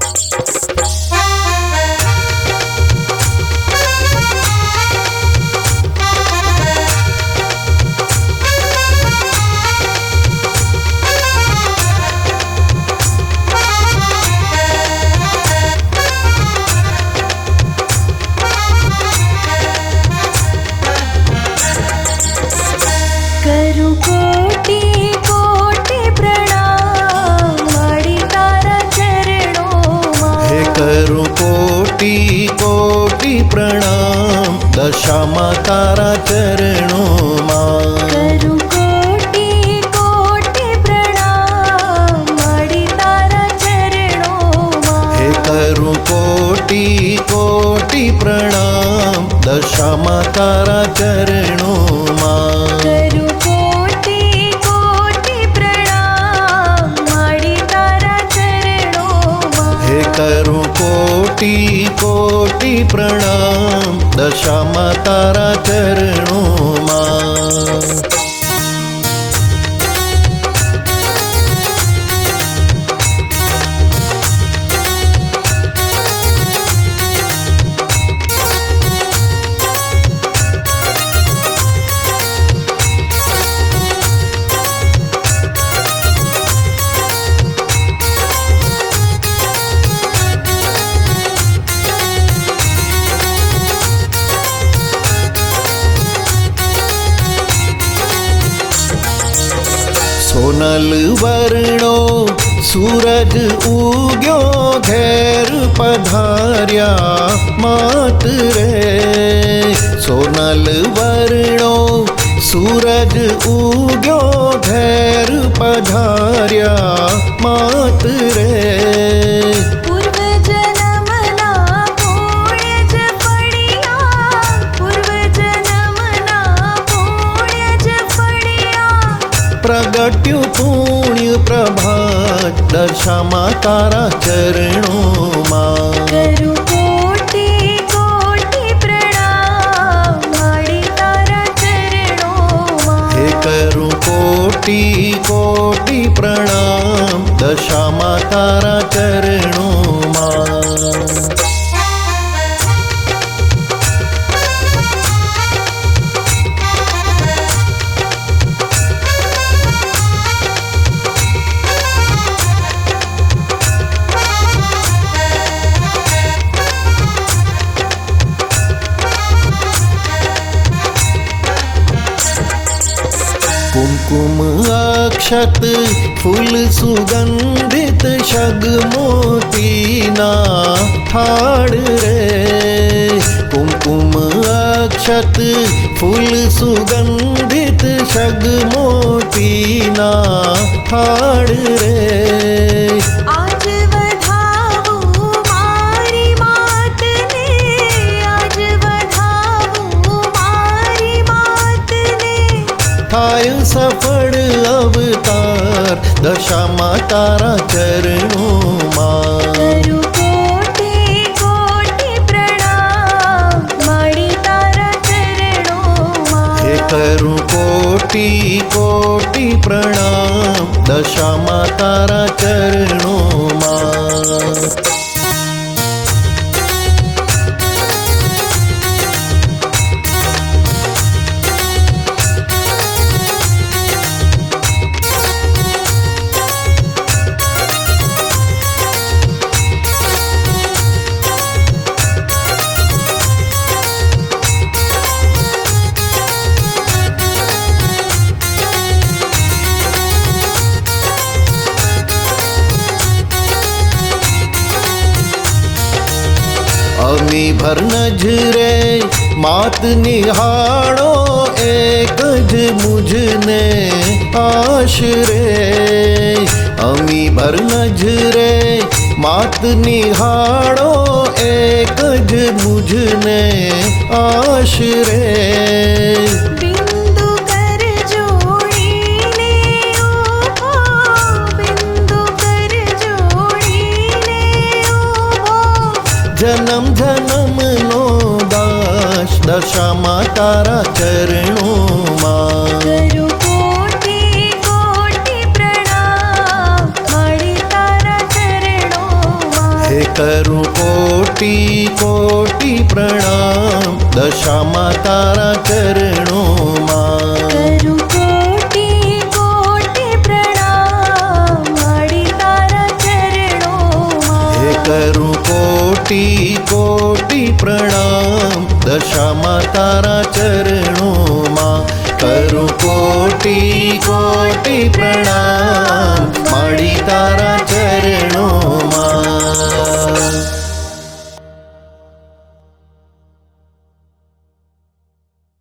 करूं कोटि कोटि प्रणाम माड़ी तारा चरणों मां। हे करूं कोटि कोटि प्रणाम दशामा तारा चरणों मां। करूं कोटि कोटि प्रणाम माड़ी तारा चरणों मां। हे करूं कोटि कोटि प्रणाम दशामा तारा चरणों मां। करूं कोटि कोटि प्रणाम माड़ी तारा चरणों मां। हे करूं कोटि कोटि प्रणाम दशामा तारा चरणों मां। सोनल वर्णो सूरज उग्यो घेर पधार्या मात रे। सोनल वर्णो सूरज उग्यो घेर पधार्या मात रे। पूर्व जन्मना पुण्यज फळिया, पूर्व जन्मना पुण्यज फळिया। प्रगट्यु पुण्य प्रभात दशामा तारा चरणों मां। करूं कोटि कोटि प्रणाम माड़ी तारा चरणों मां। हे करूं कोटि कोटि प्रणाम दशामा तारा चरणों मां। कुमकुम अक्षत फूल सुगंधित शग मोतीना थाड़ रे। कुमकुम अक्षत फूल सुगंधित शग मोतीना थाड़ रे। आज वधावूं मारी मात ने, आज वधावूं मारी मात ने। थाय सफल अवतार दशामा तारा चरणों मां। करूं कोटि कोटि प्रणाम माड़ी तारा चरणों मां। हे करूं कोटि कोटि प्रणाम दशामा तारा चरणों मां। अमी भर नजरे मात निहाड़ो एक ज मुझने आशरे। अमी भर नजरे मात निहाड़ो एक ज मुझने आशरे। बिंदु कर जोड़ीने उभो, बिंदु कर जोड़ीने उभो। जन्म जन्म नो दास दशामा तारा चरणों मां। करूं कोटि कोटि प्रणाम माड़ी तारा चरणों मां। हे કરું કોટી કોટી પ્રણામ દશામાં તારા ચરણોમાં. કરું કોટી કોટી પ્રણામ માડી તારા ચરણોમાં. હે કરું કોટી કોટી પ્રણામ દશામાં તારા ચરણોમાં. કરું કોટી કોટી પ્રણામ